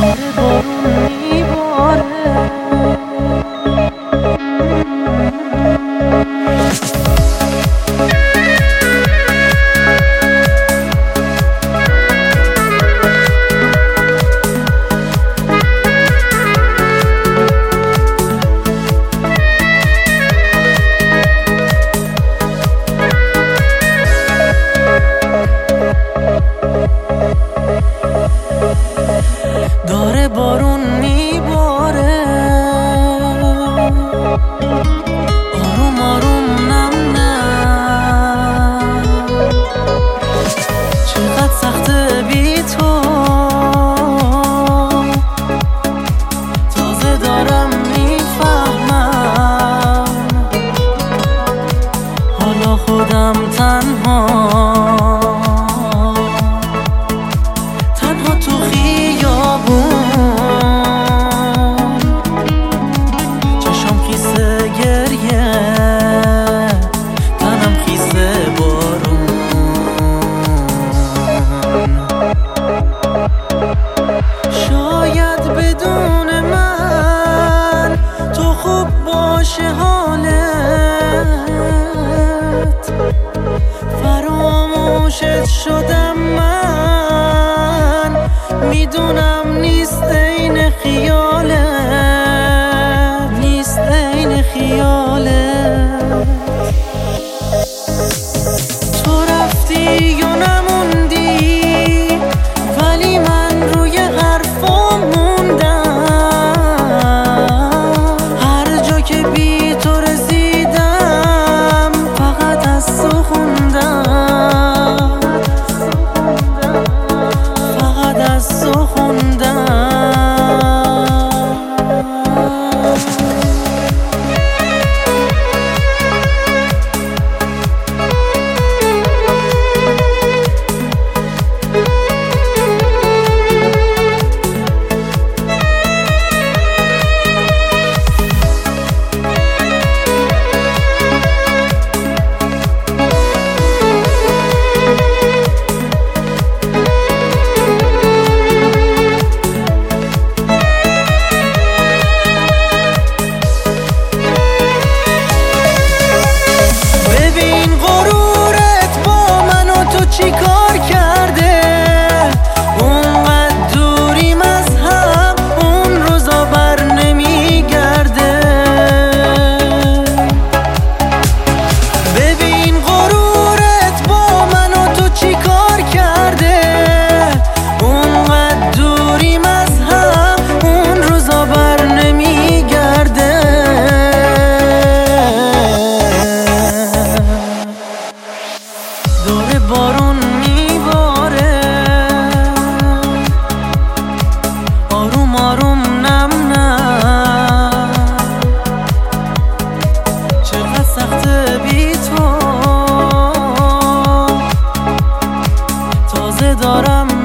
داره بارون میباره، آروم آروم نم نم. چقدر سخته بی تو، تازه دارم میفهمم حالا خودم تنها تو خیابون، چشم خیسه گریه، تنم خیسه بارون. شاید بدون من تو خوب باشه حالت، فراموشت شدم من، میدونم نیست این خیالت، نیست این خیالت. تو رفتی یا نموندی، ولی من روی حرفام موندم. هر جا که بی تو رسیدم فقط از تو خوندم، فقط از تو خوندم. چی کار کرده اونقدر دوریم از هم، اون روزا بر نمیگرده. ببین غرورت با من و تو چی کار کرده، اونقدر دوریم از هم، اون روزا بر نمیگرده. داره بارون میباره، آروم آروم نم نم. چقدر سخته بی تو، تازه دارم